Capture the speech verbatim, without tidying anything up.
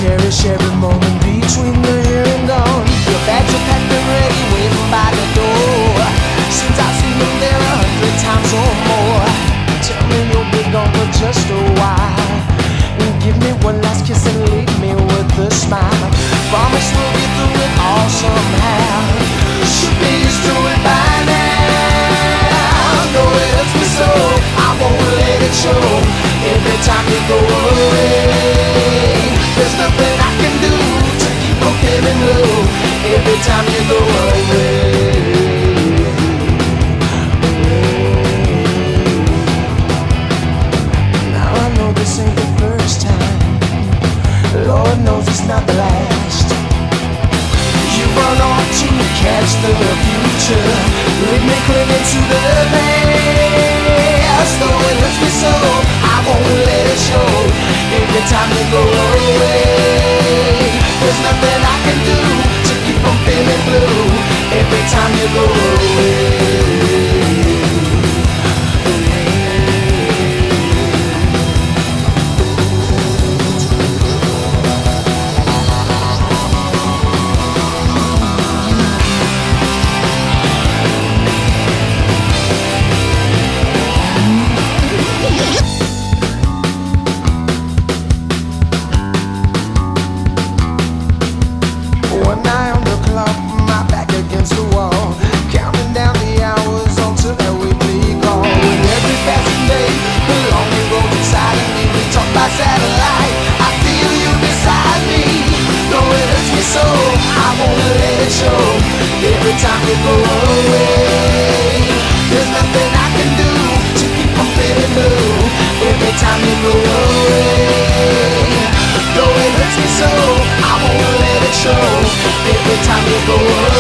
cherish every moment between the here and gone. Your bags are packed and ready, waiting by the door. Since I've seen them there a hundred times or more. Tell me you'll be gone for just a while. And give me one last kiss and leave me with a smile. Promise we'll get through it all somehow. Should be used to it by now. Though it hurts me so, I won't let it show. Every time you go away, there's nothing I can do to keep from feeling low. Every time you go away. Now I know this ain't the first time. Lord knows it's not the last. You run on to catch the future. Leave me clinging to the past. Though it hurts me so, I won't let it show. Every time you go away, there's nothing I can do to keep from feeling blue. Every time you go away. One eye on the clock, my back against the wall, counting down the hours until that weekly call. With every passing day, the longer goes inside of me. We talk by satellite, I feel you beside me. Though it hurts me so, I won't let it show. Every time you go away, there's nothing I can do to keep from feeling blue. Every time you go away, though it hurts me so, I won't let it show. Every time you go away.